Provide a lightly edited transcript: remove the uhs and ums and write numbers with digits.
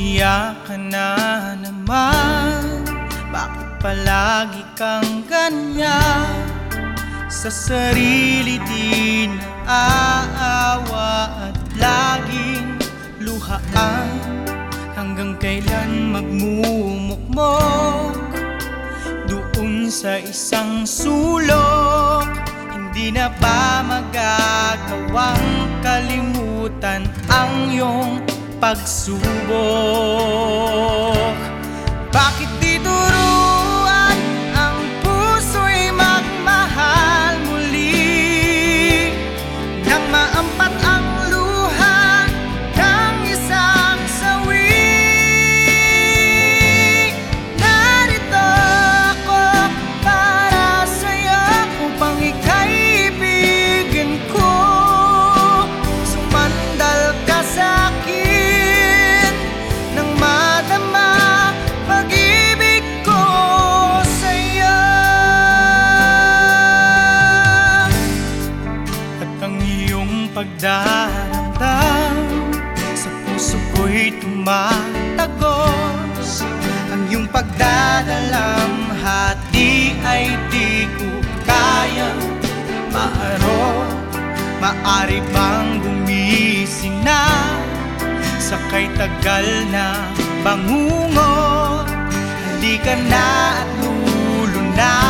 Umiyak ka na naman, bakit palagi kang ganyan? Sa sarili din aawa at laging luhaan. Hanggang kailan magmumukmok doon sa isang sulok? Hindi na ba magagawang kalimutan ang iyong pagsubok? Bakit di turuan ang puso'y magmahal muli nang maampat ang luha ng isang sawi? Narito ako para sa'yo upang ika'y ibigin ko. Sumandal ka sa'kin nang madama pag-ibig ko sa'yo. At ang iyong pagdaramdam sa puso ko'y tumatagos. Ang iyong pagdadalamhati ay di ko kayang maharap. Maari bang gumising na sakay tagal na bangungot? Halika na at lulunod